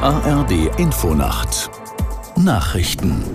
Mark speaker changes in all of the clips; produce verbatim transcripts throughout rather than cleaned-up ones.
Speaker 1: A R D Infonacht Nachrichten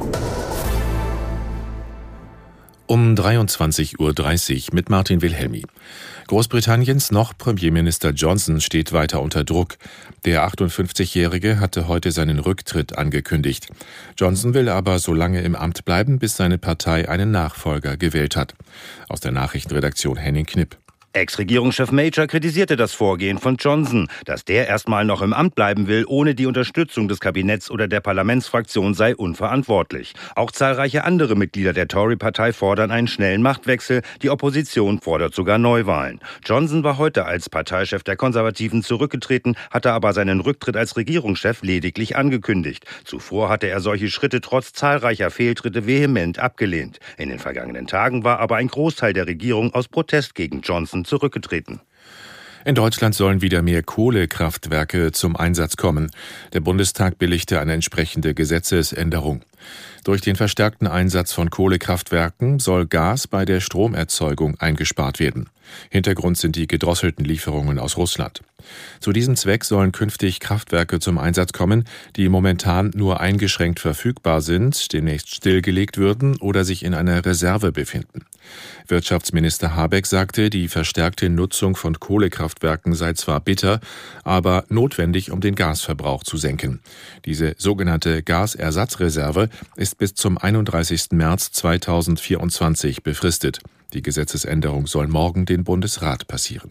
Speaker 2: um dreiundzwanzig Uhr dreißig mit Martin Wilhelmi. Großbritanniens noch Premierminister Johnson steht weiter unter Druck. Der achtundfünfzigjährige hatte heute seinen Rücktritt angekündigt. Johnson will aber so lange im Amt bleiben, bis seine Partei einen Nachfolger gewählt hat. Aus der Nachrichtenredaktion Henning Knipp.
Speaker 3: Ex-Regierungschef Major kritisierte das Vorgehen von Johnson. Dass der erstmal noch im Amt bleiben will, ohne die Unterstützung des Kabinetts oder der Parlamentsfraktion, sei unverantwortlich. Auch zahlreiche andere Mitglieder der Tory-Partei fordern einen schnellen Machtwechsel. Die Opposition fordert sogar Neuwahlen. Johnson war heute als Parteichef der Konservativen zurückgetreten, hatte aber seinen Rücktritt als Regierungschef lediglich angekündigt. Zuvor hatte er solche Schritte trotz zahlreicher Fehltritte vehement abgelehnt. In den vergangenen Tagen war aber ein Großteil der Regierung aus Protest gegen Johnson zurückgetreten.
Speaker 2: In Deutschland sollen wieder mehr Kohlekraftwerke zum Einsatz kommen. Der Bundestag billigte eine entsprechende Gesetzesänderung. Durch den verstärkten Einsatz von Kohlekraftwerken soll Gas bei der Stromerzeugung eingespart werden. Hintergrund sind die gedrosselten Lieferungen aus Russland. Zu diesem Zweck sollen künftig Kraftwerke zum Einsatz kommen, die momentan nur eingeschränkt verfügbar sind, demnächst stillgelegt würden oder sich in einer Reserve befinden. Wirtschaftsminister Habeck sagte, die verstärkte Nutzung von Kohlekraftwerken sei zwar bitter, aber notwendig, um den Gasverbrauch zu senken. Diese sogenannte Gasersatzreserve ist bis zum einunddreißigsten März zweitausendvierundzwanzig befristet. Die Gesetzesänderung soll morgen den Bundesrat passieren.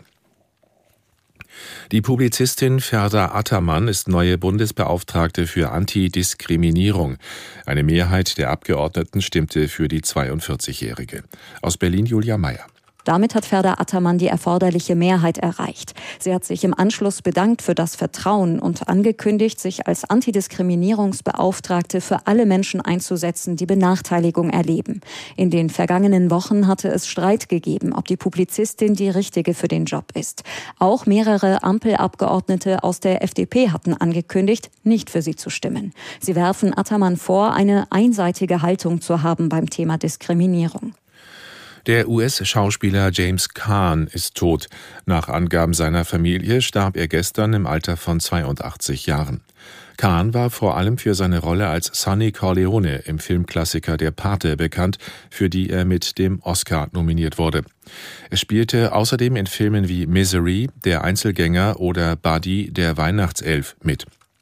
Speaker 2: Die Publizistin Ferda Ataman ist neue Bundesbeauftragte für Antidiskriminierung. Eine Mehrheit der Abgeordneten stimmte für die zweiundvierzigjährige. Aus Berlin Julia Meyer.
Speaker 4: Damit hat Ferda Ataman die erforderliche Mehrheit erreicht. Sie hat sich im Anschluss bedankt für das Vertrauen und angekündigt, sich als Antidiskriminierungsbeauftragte für alle Menschen einzusetzen, die Benachteiligung erleben. In den vergangenen Wochen hatte es Streit gegeben, ob die Publizistin die richtige für den Job ist. Auch mehrere Ampelabgeordnete aus der F D P hatten angekündigt, nicht für sie zu stimmen. Sie werfen Ataman vor, eine einseitige Haltung zu haben beim Thema Diskriminierung.
Speaker 2: Der U S-Schauspieler James Caan ist tot. Nach Angaben seiner Familie starb er gestern im Alter von zweiundachtzig Jahren. Caan war vor allem für seine Rolle als Sonny Corleone im Filmklassiker Der Pate bekannt, für die er mit dem Oscar nominiert wurde. Er spielte außerdem in Filmen wie Misery, Der Einzelgänger oder Buddy, der Weihnachtself mit.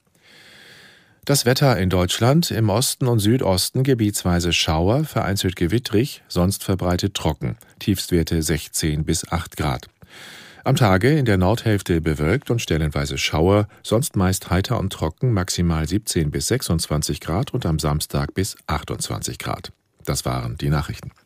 Speaker 2: Das Wetter in Deutschland: im Osten und Südosten gebietsweise Schauer, vereinzelt gewittrig, sonst verbreitet trocken. Tiefstwerte sechzehn bis acht Grad. Am Tage in der Nordhälfte bewölkt und stellenweise Schauer, sonst meist heiter und trocken, maximal siebzehn bis sechsundzwanzig Grad und am Samstag bis achtundzwanzig Grad. Das waren die Nachrichten.